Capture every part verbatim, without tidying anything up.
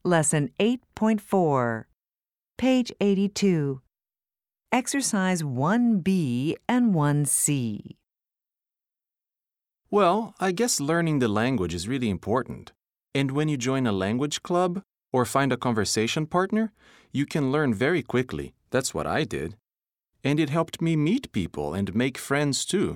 Lesson eight point four, page eighty-two. Exercise one B and one C. Well, I guess learning the language is really important. And when you join a language club or find a conversation partner, you can learn very quickly. That's what I did. And it helped me meet people and make friends too.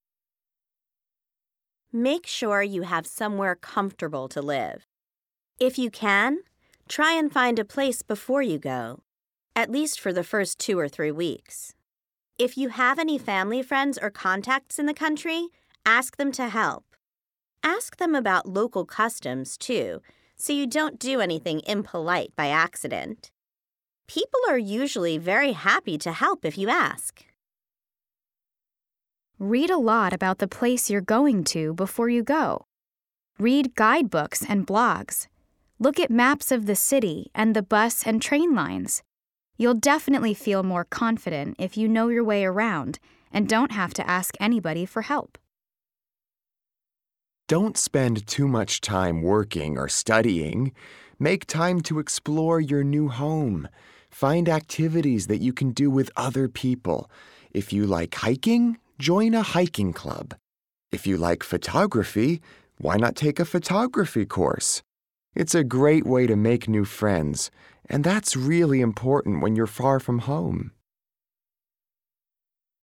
Make sure you have somewhere comfortable to live. If you can, try and find a place before you go, at least for the first two or three weeks. If you have any family friends or contacts in the country, ask them to help. Ask them about local customs, too, so you don't do anything impolite by accident. People are usually very happy to help if you ask. Read a lot about the place you're going to before you go. Read guidebooks and blogs. Look at maps of the city and the bus and train lines. You'll definitely feel more confident if you know your way around and don't have to ask anybody for help. Don't spend too much time working or studying. Make time to explore your new home. Find activities that you can do with other people. If you like hiking, join a hiking club. If you like photography, why not take a photography course? It's a great way to make new friends, and that's really important when you're far from home.